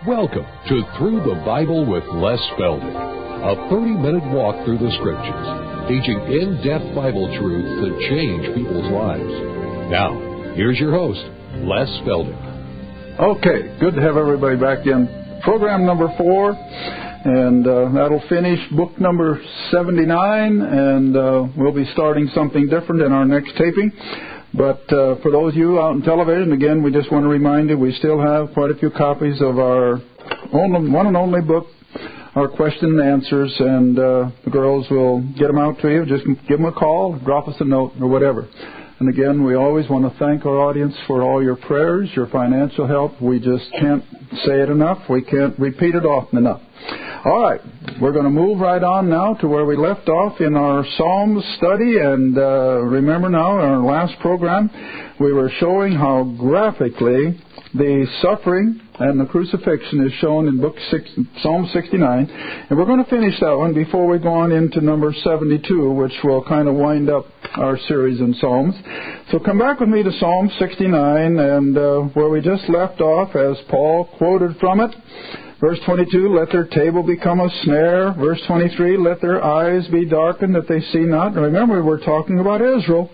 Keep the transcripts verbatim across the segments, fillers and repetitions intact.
Welcome to Through the Bible with Les Feldick, a thirty-minute walk through the Scriptures, teaching in-depth Bible truths that change people's lives. Now, here's your host, Les Feldick. Okay, good to have everybody back in. Program number four, and uh, that'll finish book number seventy-nine, and uh, we'll be starting something different in our next taping. But uh, for those of you out on television, again, we just want to remind you we still have quite a few copies of our only, one and only book, our question and answers, and uh, the girls will get them out to you. Just give them a call, drop us a note, or whatever. And again, we always want to thank our audience for all your prayers, your financial help. We just can't say it enough. We can't repeat it often enough. All right, we're going to move right on now to where we left off in our Psalms study. And uh, remember now, in our last program, we were showing how graphically the suffering and the crucifixion is shown in book six, Psalm sixty-nine. And we're going to finish that one before we go on into number seventy-two, which will kind of wind up our series in Psalms. So come back with me to Psalm sixty-nine, and uh, where we just left off, as Paul quoted from it. Verse twenty-two, let their table become a snare. Verse twenty-three, let their eyes be darkened that they see not. And remember, we're talking about Israel.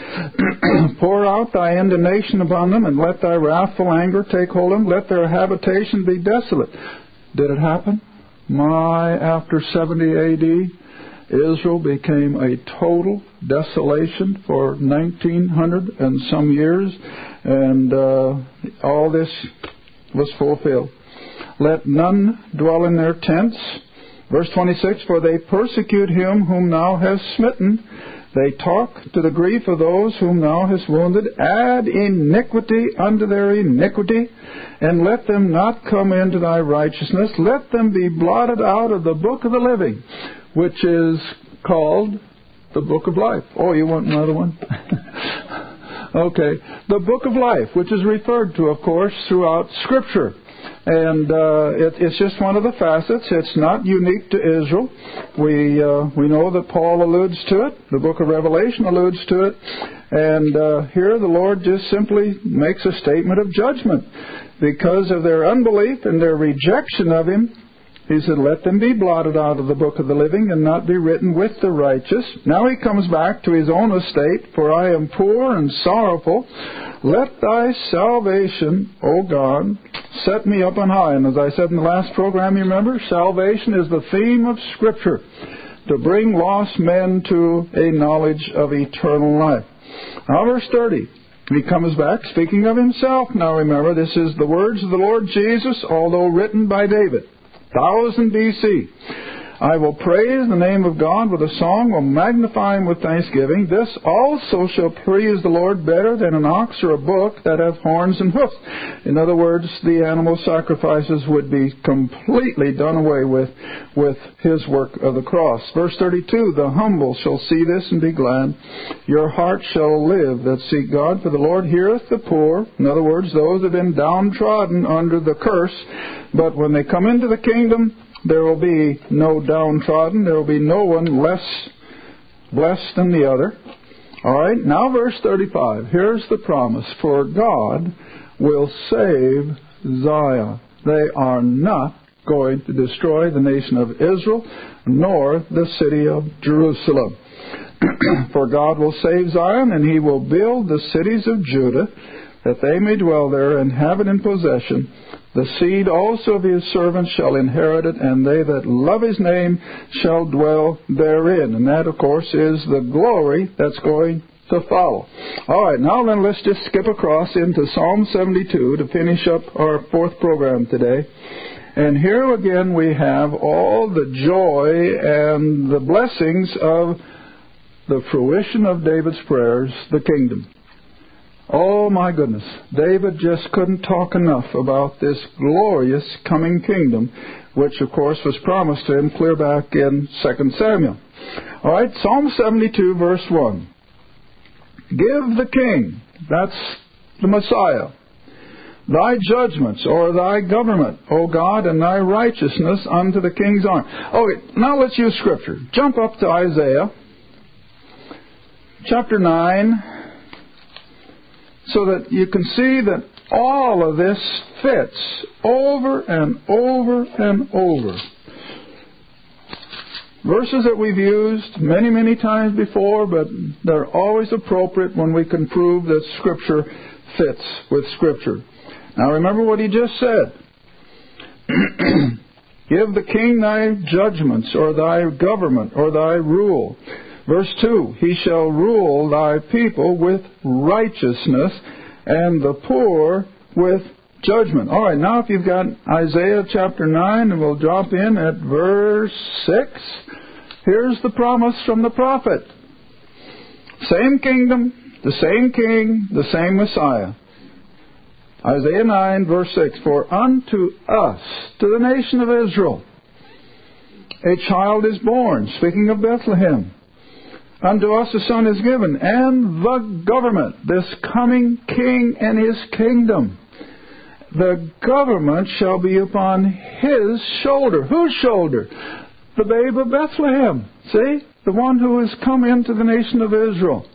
Pour out thy indignation upon them, and let thy wrathful anger take hold of them. Let their habitation be desolate. Did it happen? My, after seventy A D, Israel became a total desolation for nineteen hundred and some years, and uh, all this was fulfilled. Let none dwell in their tents. Verse twenty-six, for they persecute him whom thou hast smitten. They talk to the grief of those whom thou hast wounded. Add iniquity unto their iniquity, and let them not come into thy righteousness. Let them be blotted out of the book of the living, which is called the book of life. Oh, you want another one? Okay. The book of life, which is referred to, of course, throughout Scripture. And uh, it, it's just one of the facets. It's not unique to Israel. We uh, we know that Paul alludes to it. The book of Revelation alludes to it. And uh, here the Lord just simply makes a statement of judgment. Because of their unbelief and their rejection of Him, He said, let them be blotted out of the book of the living and not be written with the righteous. Now He comes back to His own estate, for I am poor and sorrowful. Let thy salvation, O God, set me up on high. And as I said in the last program, you remember, salvation is the theme of Scripture, to bring lost men to a knowledge of eternal life. Now, verse thirty, He comes back speaking of Himself. Now, remember, this is the words of the Lord Jesus, although written by David, one thousand B C. I will praise the name of God with a song, will magnify Him with thanksgiving. This also shall please the Lord better than an ox or a buck that have horns and hoofs. In other words, the animal sacrifices would be completely done away with with His work of the cross. Verse thirty-two, the humble shall see this and be glad. Your heart shall live that seek God, for the Lord heareth the poor. In other words, those that have been downtrodden under the curse. But when they come into the kingdom, there will be no downtrodden. There will be no one less blessed than the other. All right, now verse thirty-five. Here's the promise. For God will save Zion. They are not going to destroy the nation of Israel, nor the city of Jerusalem. For God will save Zion, and He will build the cities of Judah, that they may dwell there and have it in possession. The seed also of His servants shall inherit it, and they that love His name shall dwell therein. And that, of course, is the glory that's going to follow. All right, now then let's just skip across into Psalm seventy-two to finish up our fourth program today. And here again we have all the joy and the blessings of the fruition of David's prayers, the kingdom. Oh, my goodness. David just couldn't talk enough about this glorious coming kingdom, which, of course, was promised to him clear back in Second Samuel. All right, Psalm seventy-two, verse one. Give the king, that's the Messiah, thy judgments or thy government, O God, and thy righteousness unto the king's arm. Okay, now let's use Scripture. Jump up to Isaiah, chapter nine, so that you can see that All of this fits over and over and over. Verses that we've used many, many times before, but they're always appropriate when we can prove that Scripture fits with Scripture. Now remember what he just said. Give the king thy judgments, or thy government, or thy rule. Verse two, he shall rule thy people with righteousness, and the poor with judgment. All right, now if you've got Isaiah chapter nine, and we'll drop in at verse six, here's the promise from the prophet. Same kingdom, the same king, the same Messiah. Isaiah nine, verse six, for unto us, to the nation of Israel, a child is born, speaking of Bethlehem. Unto us a son is given, and the government, this coming king and his kingdom. The government shall be upon his shoulder. Whose shoulder? The babe of Bethlehem. See? The one who has come into the nation of Israel.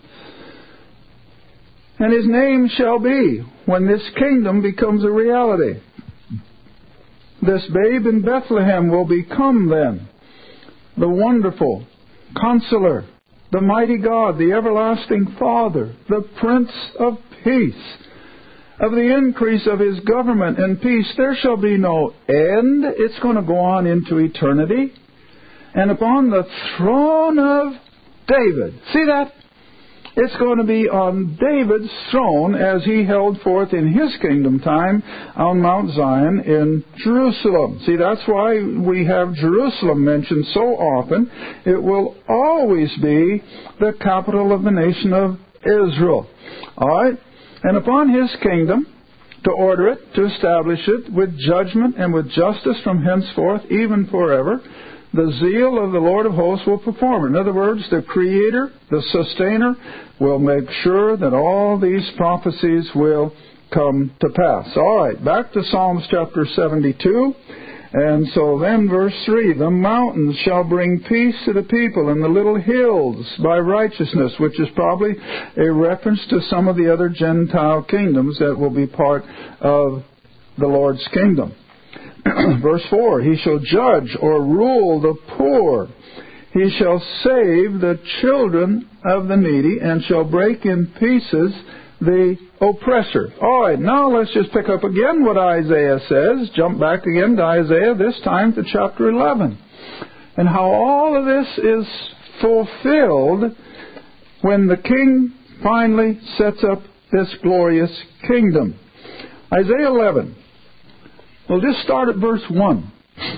And his name shall be, when this kingdom becomes a reality. This babe in Bethlehem will become then the wonderful Counselor, the mighty God, the everlasting Father, the Prince of Peace. Of the increase of his government and peace there shall be no end. It's going to go on into eternity. And upon the throne of David. See that? It's going to be on David's throne as he held forth in his kingdom time on Mount Zion in Jerusalem. See, that's why we have Jerusalem mentioned so often. It will always be the capital of the nation of Israel. All right? And upon his kingdom, to order it, to establish it with judgment and with justice from henceforth, even forever, the zeal of the Lord of hosts will perform it. In other words, the Creator, the Sustainer, will make sure that all these prophecies will come to pass. All right, back to Psalms chapter seventy-two. And so then verse three, the mountains shall bring peace to the people, and the little hills by righteousness, which is probably a reference to some of the other Gentile kingdoms that will be part of the Lord's kingdom. Verse four, he shall judge or rule the poor. He shall save the children of the needy, and shall break in pieces the oppressor. All right, now let's just pick up again what Isaiah says. Jump back again to Isaiah, this time to chapter eleven. And how all of this is fulfilled when the king finally sets up this glorious kingdom. Isaiah eleven. We'll just start at verse one.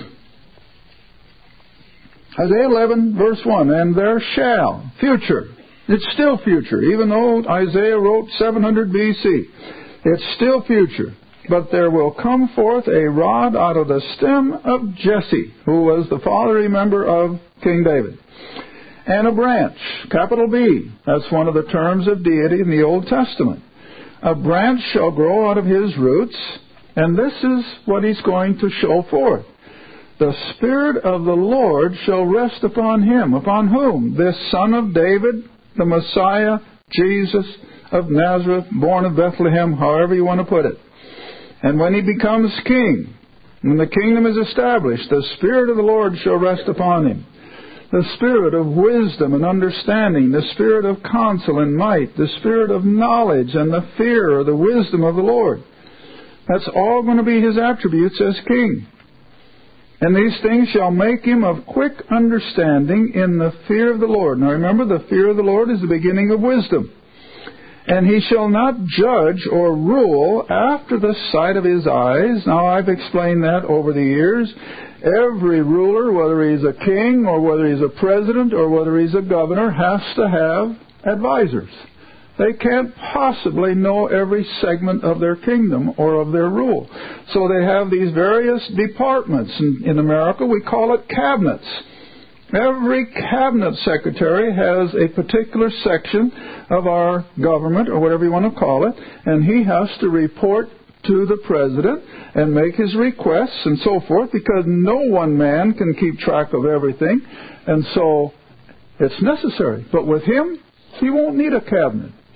Isaiah eleven, verse one. And there shall, future. It's still future, even though Isaiah wrote seven hundred B C. It's still future. But there will come forth a rod out of the stem of Jesse, who was the father, remember, of King David. And a branch, capital B. That's one of the terms of deity in the Old Testament. A branch shall grow out of his roots, and this is what he's going to show forth. The Spirit of the Lord shall rest upon him. Upon whom? This Son of David, the Messiah, Jesus of Nazareth, born of Bethlehem, however you want to put it. And when he becomes king, when the kingdom is established, the Spirit of the Lord shall rest upon him. The Spirit of wisdom and understanding, the Spirit of counsel and might, the Spirit of knowledge and the fear or the wisdom of the Lord. That's all going to be his attributes as king. And these things shall make him of quick understanding in the fear of the Lord. Now remember, the fear of the Lord is the beginning of wisdom. And he shall not judge or rule after the sight of his eyes. Now I've explained that over the years. Every ruler, whether he's a king or whether he's a president or whether he's a governor, has to have advisors. They can't possibly know every segment of their kingdom or of their rule. So they have these various departments. In, in America, we call it cabinets. Every cabinet secretary has a particular section of our government, or whatever you want to call it, and he has to report to the president and make his requests and so forth, because no one man can keep track of everything. And so it's necessary. But with him, he won't need a cabinet.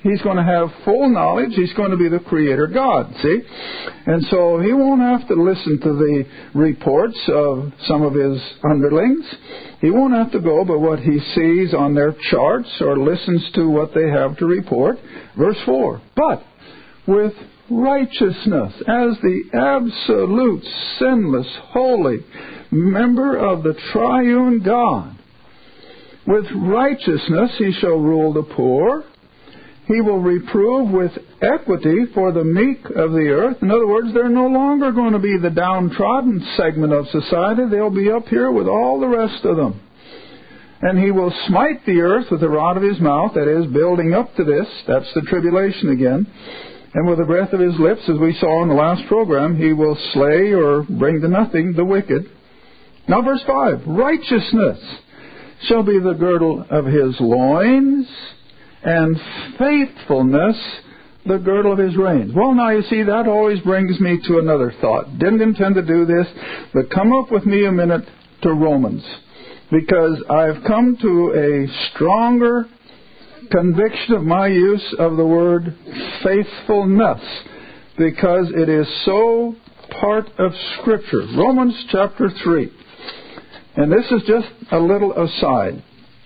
he's going to have full knowledge. He's going to be the Creator God, see? And so he won't have to listen to the reports of some of his underlings. He won't have to go by what he sees on their charts or listens to what they have to report. Verse four, but with righteousness, as the absolute, sinless, holy member of the triune God, with righteousness he shall rule the poor. He will reprove with equity for the meek of the earth. In other words, they're no longer going to be the downtrodden segment of society. They'll be up here with all the rest of them. And he will smite the earth with the rod of his mouth, that is, building up to this. That's the tribulation again. And with the breath of his lips, as we saw in the last program, he will slay or bring to nothing the wicked. Now verse five, righteousness shall be the girdle of his loins, and faithfulness the girdle of his reins. Well, now you see, that always brings me to another thought. Didn't intend to do this, but come up with me a minute to Romans, because I've come to a stronger conviction of my use of the word faithfulness, because it is so part of Scripture. Romans chapter three. And this is just a little aside.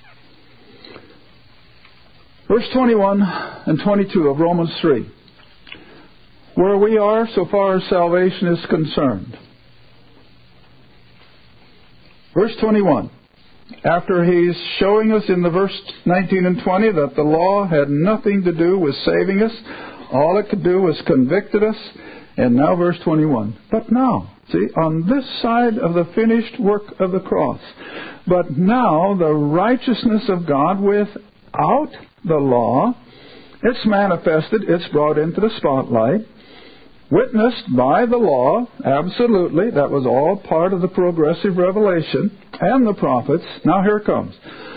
Verse twenty-one and twenty-two of Romans three. Where we are so far as salvation is concerned. Verse twenty-one. After he's showing us in the verse nineteen and twenty that the law had nothing to do with saving us. All it could do was convicted us. And now verse twenty-one. But now, see, on this side of the finished work of the cross. But now the righteousness of God without the law, it's manifested, it's brought into the spotlight, witnessed by the law, absolutely, that was all part of the progressive revelation, and the prophets. Now here it comes.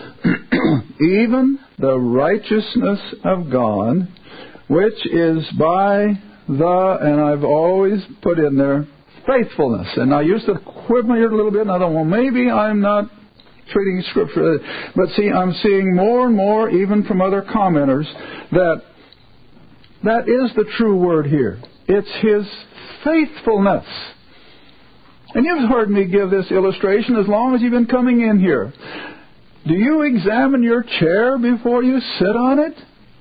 Even the righteousness of God, which is by the, and I've always put in there, faithfulness. And I used to quibble here a little bit, and I thought, well, maybe I'm not treating Scripture. But see, I'm seeing more and more, even from other commenters, that that is the true word here. It's His faithfulness. And you've heard me give this illustration as long as you've been coming in here. Do you examine your chair before you sit on it?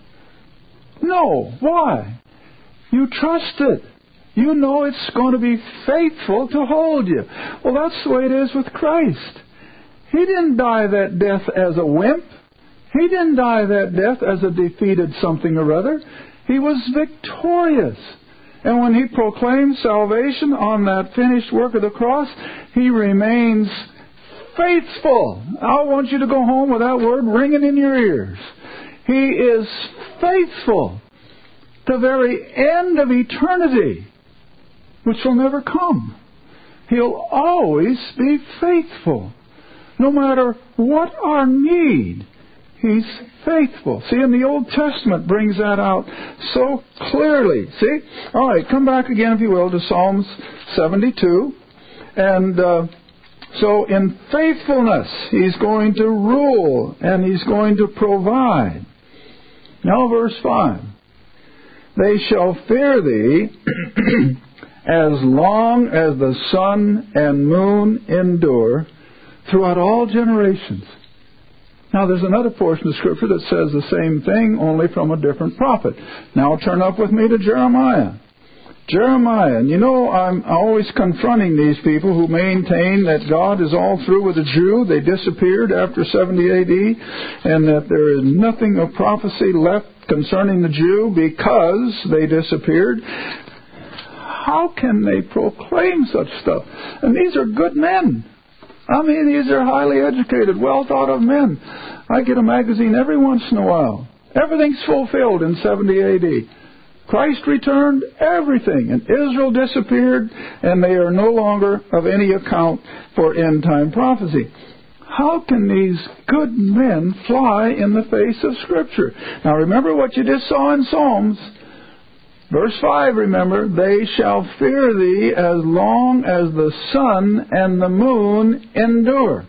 No. Why? You trust it. You know it's going to be faithful to hold you. Well, that's the way it is with Christ. He didn't die that death as a wimp. He didn't die that death as a defeated something or other. He was victorious. And when He proclaimed salvation on that finished work of the cross, He remains faithful. I want you to go home with that word ringing in your ears. He is faithful to the very end of eternity, which will never come. He'll always be faithful. No matter what our need, He's faithful. See, and the Old Testament brings that out so clearly. See? All right, come back again, if you will, to Psalms seventy-two. And uh, so in faithfulness, He's going to rule and He's going to provide. Now verse five. They shall fear Thee as long as the sun and moon endure throughout all generations. Now there's another portion of Scripture that says the same thing, only from a different prophet. Now turn up with me to Jeremiah. Jeremiah, and you know, I'm always confronting these people who maintain that God is all through with the Jew. They disappeared after seventy A D, and that there is nothing of prophecy left concerning the Jew because they disappeared. How can they proclaim such stuff? And these are good men. I mean, these are highly educated, well thought of men. I get a magazine every once in a while. Everything's fulfilled in seventy A D. Christ returned, everything, and Israel disappeared, and they are no longer of any account for end-time prophecy. How can these good men fly in the face of Scripture? Now remember what you just saw in Psalms. Verse five, remember, they shall fear Thee as long as the sun and the moon endure.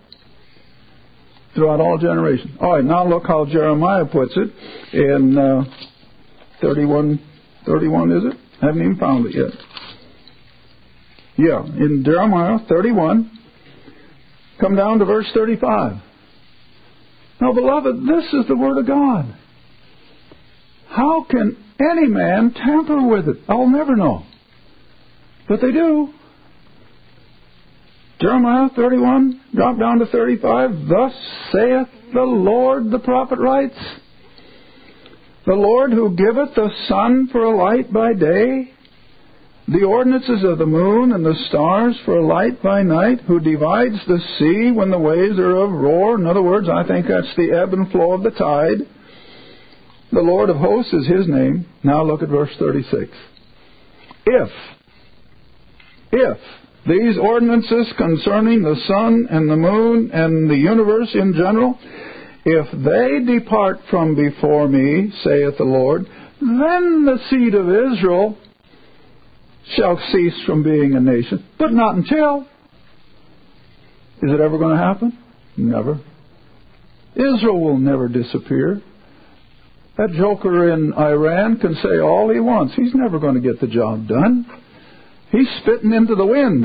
Throughout all generations. All right, now look how Jeremiah puts it in uh, thirty-one, thirty-one is it? I haven't even found it yet. Yeah, in Jeremiah thirty-one, come down to verse thirty-five. Now, beloved, this is the Word of God. How can any man tamper with it? I'll never know. But they do. Jeremiah thirty-one, drop down to thirty-five. Thus saith the Lord, the prophet writes, the Lord who giveth the sun for a light by day, the ordinances of the moon and the stars for a light by night, who divides the sea when the waves are of roar. In other words, I think that's the ebb and flow of the tide. The Lord of hosts is His name. Now look at verse thirty-six. If, if these ordinances concerning the sun and the moon and the universe in general, if they depart from before me, saith the Lord, then the seed of Israel shall cease from being a nation. But not until. Is it ever going to happen? Never. Israel will never disappear. That joker in Iran can say all he wants. He's never going to get the job done. He's spitting into the wind.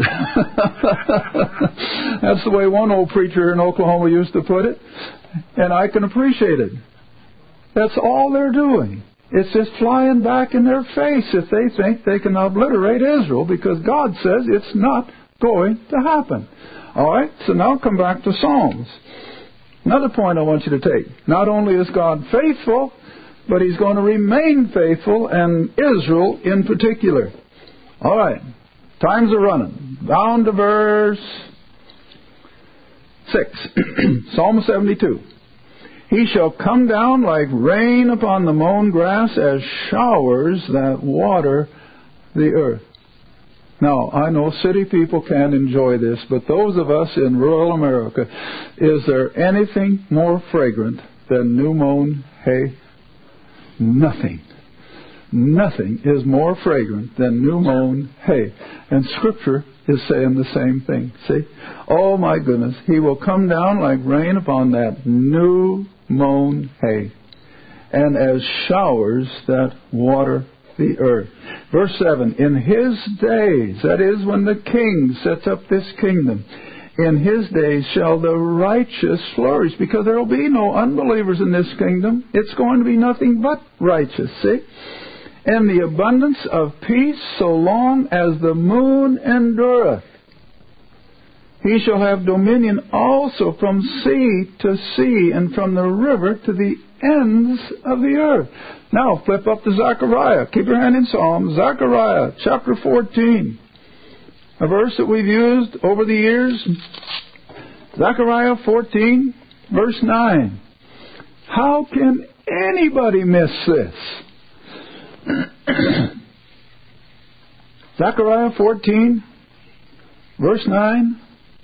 That's the way one old preacher in Oklahoma used to put it. And I can appreciate it. That's all they're doing. It's just flying back in their face if they think they can obliterate Israel, because God says it's not going to happen. All right, so now come back to Psalms. Another point I want you to take. Not only is God faithful, but He's going to remain faithful, and Israel in particular. All right, times are running. Down to verse six. Psalm seventy-two. He shall come down like rain upon the mown grass, as showers that water the earth. Now, I know city people can't enjoy this, but those of us in rural America, is there anything more fragrant than new mown hay? Nothing. Nothing is more fragrant than new mown hay. And Scripture is saying the same thing. See? Oh my goodness. He will come down like rain upon that new mown hay, and as showers that water the earth. Verse seven, in His days, that is when the King sets up this kingdom, in His days shall the righteous flourish, because there will be no unbelievers in this kingdom. It's going to be nothing but righteous, see? And the abundance of peace so long as the moon endureth. He shall have dominion also from sea to sea, and from the river to the ends of the earth. Now flip up to Zechariah. Keep your hand in Psalms. Zechariah chapter fourteen. A verse that we've used over the years. Zechariah fourteen, verse nine. How can anybody miss this? Zechariah fourteen, verse nine.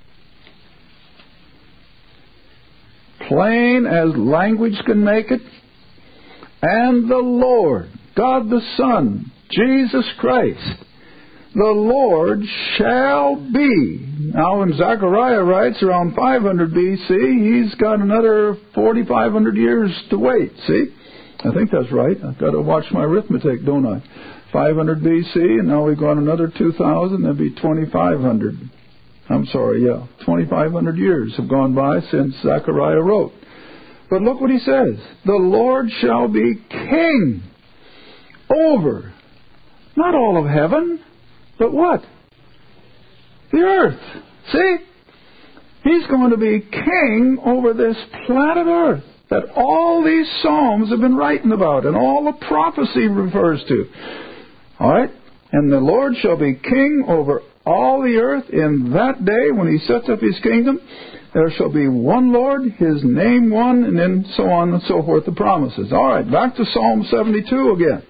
Plain as language can make it. And the Lord, God the Son, Jesus Christ, the Lord shall be. Now when Zechariah writes around five hundred B C, he's got another forty-five hundred years to wait, see? I think that's right. I've got to watch my arithmetic, don't I? five hundred B C, and now we've got another two thousand, that'd be twenty-five hundred. I'm sorry, yeah. twenty-five hundred years have gone by since Zechariah wrote. But look what he says. The Lord shall be king over, not all of heaven, but what? The earth. See? He's going to be king over this planet earth that all these Psalms have been writing about and all the prophecy refers to. All right? And the Lord shall be king over all the earth in that day when He sets up His kingdom. There shall be one Lord, His name one, and then so on and so forth, the promises. All right, back to Psalm seventy-two again.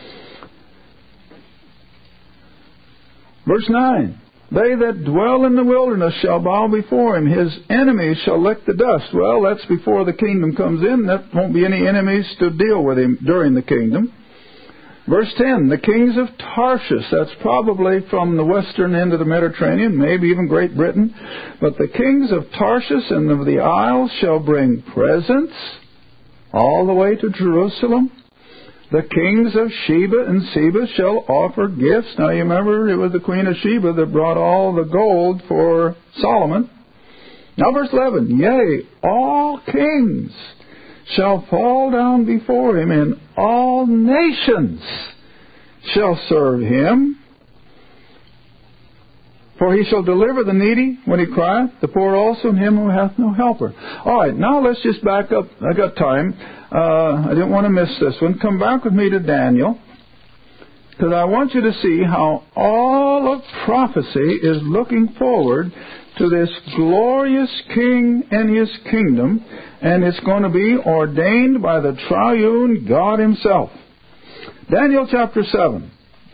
Verse nine. They that dwell in the wilderness shall bow before Him. His enemies shall lick the dust. Well, that's before the kingdom comes in. There won't be any enemies to deal with Him during the kingdom. Verse ten, the kings of Tarshish, that's probably from the western end of the Mediterranean, maybe even Great Britain. But the kings of Tarshish and of the isles shall bring presents all the way to Jerusalem. The kings of Sheba and Seba shall offer gifts. Now you remember it was the queen of Sheba that brought all the gold for Solomon. Now verse eleven, yea, all kings shall fall down before him, and all nations shall serve him. For he shall deliver the needy when he crieth, the poor also, and him who hath no helper. All right, now let's just back up. I got time. Uh, I didn't want to miss this one. Come back with me to Daniel, because I want you to see how all of prophecy is looking forward to this glorious king and his kingdom, and it's going to be ordained by the triune God himself. Daniel chapter seven,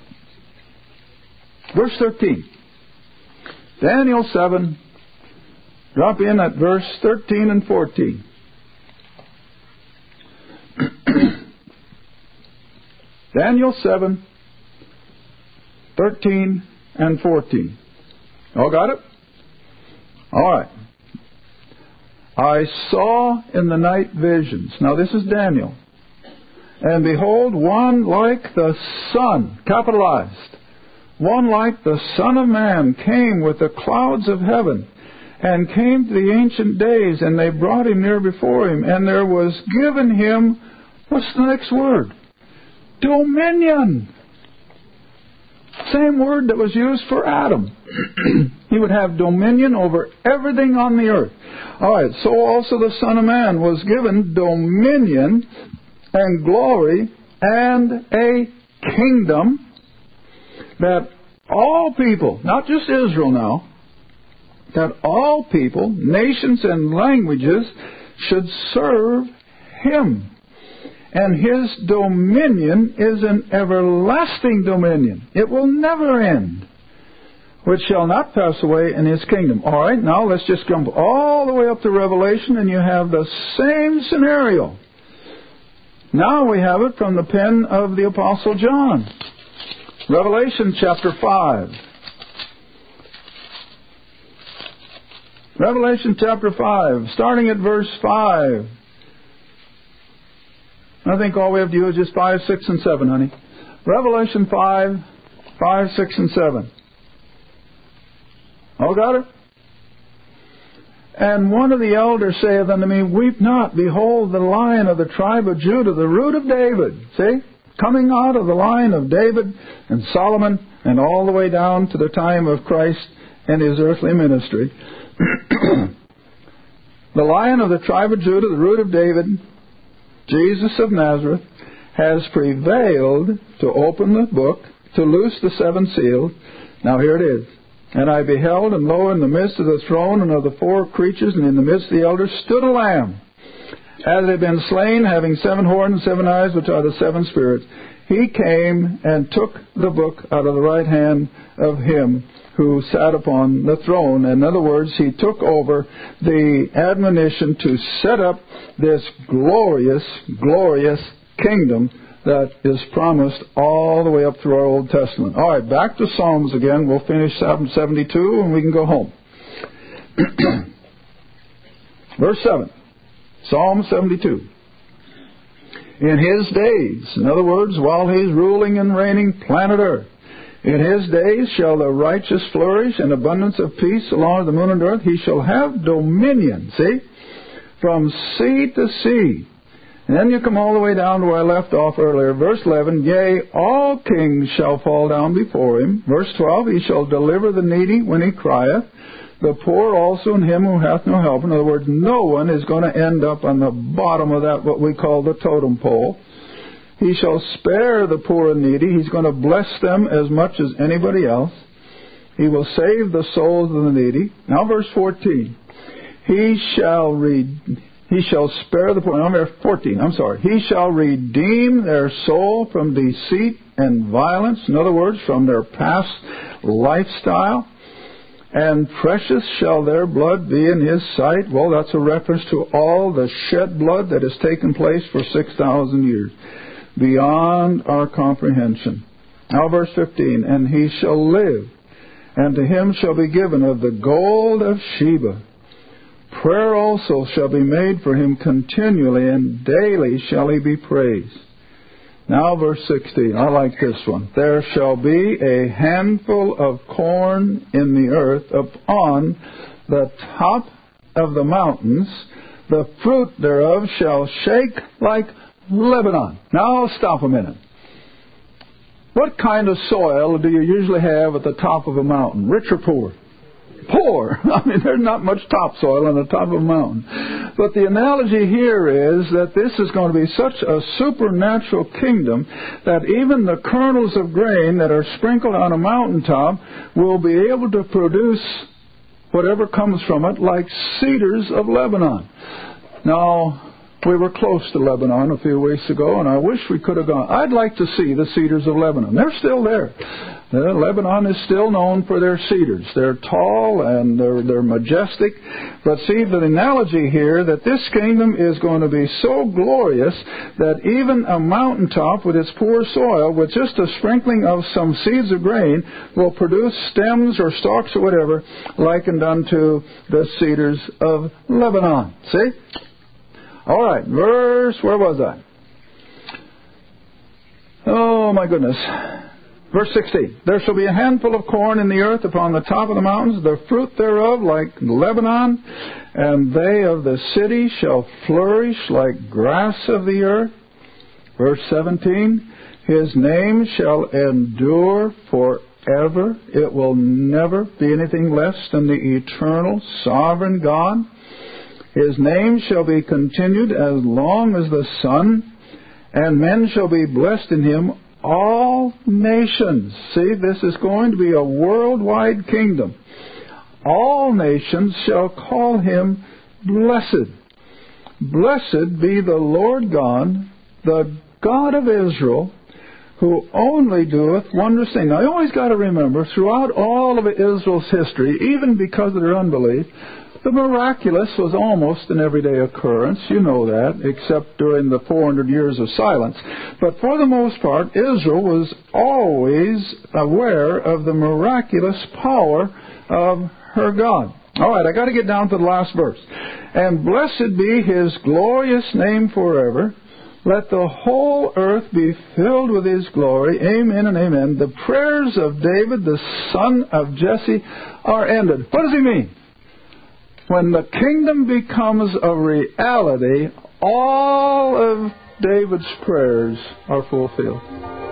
verse thirteen. Daniel seven, drop in at verse thirteen and fourteen. Daniel seven, thirteen and fourteen. All got it? All right. I saw in the night visions. Now this is Daniel. And behold, one like the sun, capitalized, one like the Son of Man came with the clouds of heaven, and came to the ancient days, and they brought him near before him, and there was given him, what's the next word? Dominion. Same word that was used for Adam. He would have dominion over everything on the earth. All right, so also the Son of Man was given dominion and glory and a kingdom, that all people, not just Israel now, that all people, nations and languages should serve him. And his dominion is an everlasting dominion. It will never end, which shall not pass away in his kingdom. All right, now let's just jump all the way up to Revelation, and you have the same scenario. Now we have it from the pen of the Apostle John. Revelation chapter five. Revelation chapter five, starting at verse five. I think all we have to do is just five, six, and seven, honey. Revelation five, five, six, and seven. All got it? And one of the elders saith unto me, weep not, behold, the Lion of the tribe of Judah, the root of David. See? Coming out of the line of David and Solomon, and all the way down to the time of Christ and his earthly ministry. The Lion of the tribe of Judah, the root of David, Jesus of Nazareth, has prevailed to open the book, to loose the seven seals. Now here it is. And I beheld, and lo, in the midst of the throne and of the four creatures, and in the midst of the elders, stood a Lamb, as it had been slain, having seven horns and seven eyes, which are the seven spirits. He came and took the book out of the right hand of him who sat upon the throne. In other words, he took over the admonition to set up this glorious, glorious kingdom that is promised all the way up through our Old Testament. All right, back to Psalms again. We'll finish Psalm seventy-two and we can go home. Verse seven. Psalm seventy-two. In his days, in other words, while he's ruling and reigning planet Earth, in his days shall the righteous flourish, and abundance of peace along the moon and earth. He shall have dominion, see, from sea to sea. And then you come all the way down to where I left off earlier. Verse eleven, yea, all kings shall fall down before him. Verse twelve, he shall deliver the needy when he crieth, the poor also, and him who hath no help. In other words, no one is going to end up on the bottom of that, what we call the totem pole. He shall spare the poor and needy. He's going to bless them as much as anybody else. He will save the souls of the needy. Now verse fourteen. He shall read... He shall spare the poor. Number fourteen, I'm sorry. He shall redeem their soul from deceit and violence. In other words, from their past lifestyle. And precious shall their blood be in his sight. Well, that's a reference to all the shed blood that has taken place for six thousand years. Beyond our comprehension. Now verse fifteen. And he shall live, and to him shall be given of the gold of Sheba. Prayer also shall be made for him continually, and daily shall he be praised. Now verse sixteen. I like this one. There shall be a handful of corn in the earth upon the top of the mountains. The fruit thereof shall shake like Lebanon. Now stop a minute. What kind of soil do you usually have at the top of a mountain? Rich or poor? Poor. I mean, there's not much topsoil on the top of a mountain. But the analogy here is that this is going to be such a supernatural kingdom that even the kernels of grain that are sprinkled on a mountaintop will be able to produce whatever comes from it like cedars of Lebanon. Now, we were close to Lebanon a few weeks ago, and I wish we could have gone. I'd like to see the cedars of Lebanon. They're still there. Uh, Lebanon is still known for their cedars. They're tall and they're, they're majestic. But see, the analogy here that this kingdom is going to be so glorious that even a mountaintop with its poor soil, with just a sprinkling of some seeds of grain, will produce stems or stalks or whatever likened unto the cedars of Lebanon. See? All right, verse, where was I? Oh, my goodness. Verse sixteen. There shall be a handful of corn in the earth upon the top of the mountains, the fruit thereof like Lebanon, and they of the city shall flourish like grass of the earth. Verse seventeen. His name shall endure forever. It will never be anything less than the eternal, sovereign God. His name shall be continued as long as the sun, and men shall be blessed in him, all nations. See, this is going to be a worldwide kingdom. All nations shall call him blessed. Blessed be the Lord God, the God of Israel, who only doeth wondrous things. Now, you always got to remember, throughout all of Israel's history, even because of their unbelief, the miraculous was almost an everyday occurrence. You know that, except during the four hundred years of silence. But for the most part, Israel was always aware of the miraculous power of her God. All right, I got to get down to the last verse. And blessed be his glorious name forever. Let the whole earth be filled with his glory. Amen and amen. The prayers of David, the son of Jesse, are ended. What does he mean? When the kingdom becomes a reality, all of David's prayers are fulfilled.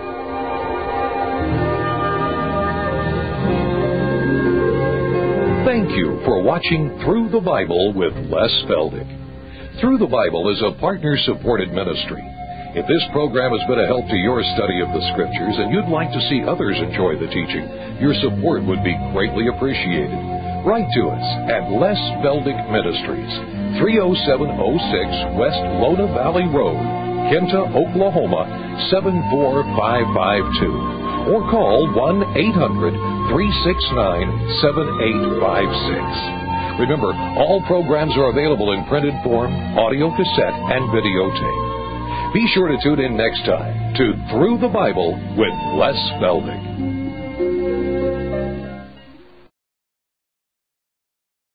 Thank you for watching Through the Bible with Les Feldick. Through the Bible is a partner-supported ministry. If this program has been a help to your study of the Scriptures and you'd like to see others enjoy the teaching, your support would be greatly appreciated. Write to us at Les Feldick Ministries, three oh seven oh six West Lona Valley Road, Kinta, Oklahoma, seven four five five two. Or call one eight hundred three six nine seven eight five six. Remember, all programs are available in printed form, audio cassette, and videotape. Be sure to tune in next time to Through the Bible with Les Feldick.